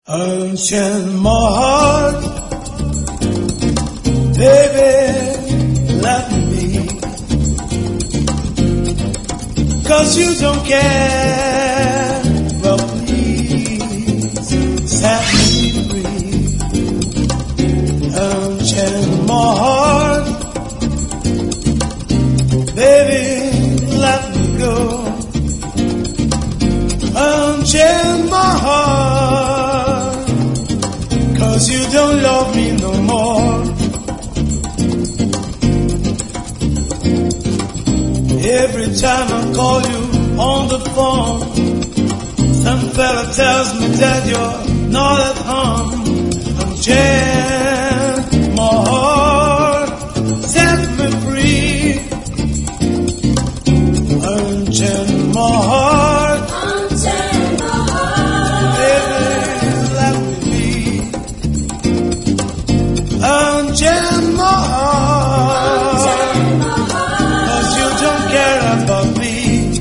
Unchain my heart, baby, let me, 'cause you don't care, well please, set me free. Unchain my heart, baby, let me go. Unchain my heart, 'cause you don't love me no more. Every time I call you on the phone, some fella tells me that you're not at home. Unchain my heart, set me free. Unchain my heart, baby, let me be. Unchain my heart, 'cause you don't care about me.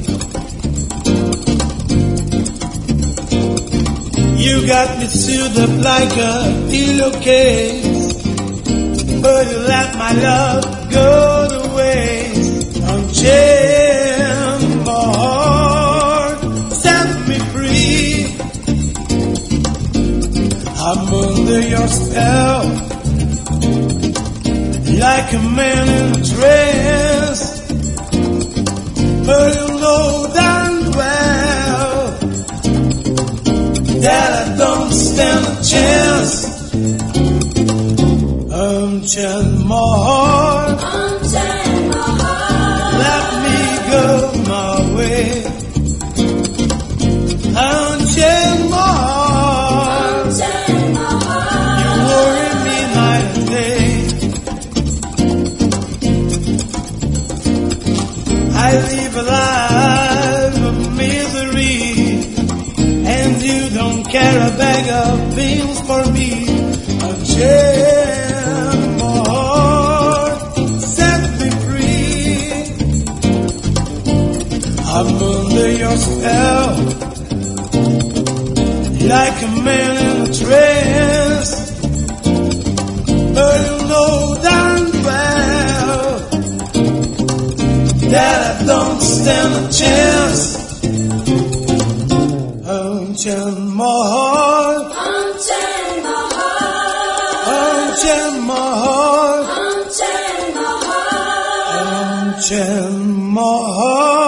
You got me sealed up like a pillowcase, but you let my love go to waste. Unchain my heart, set me free. I'm under your spell, like a man in a dress, but you know darn well that I don't stand a chance. Unchain my heart, let me go my way. Unchain my heart, you worry me night and day. I live a life of misery, and you don't care a bag of beans for me. Unchain my heart, set me free. I'm under your spell, like a man in a dress, but you know darn well that I don't stand a chance. Unchain my heart, unchain my heart, unchain my heart.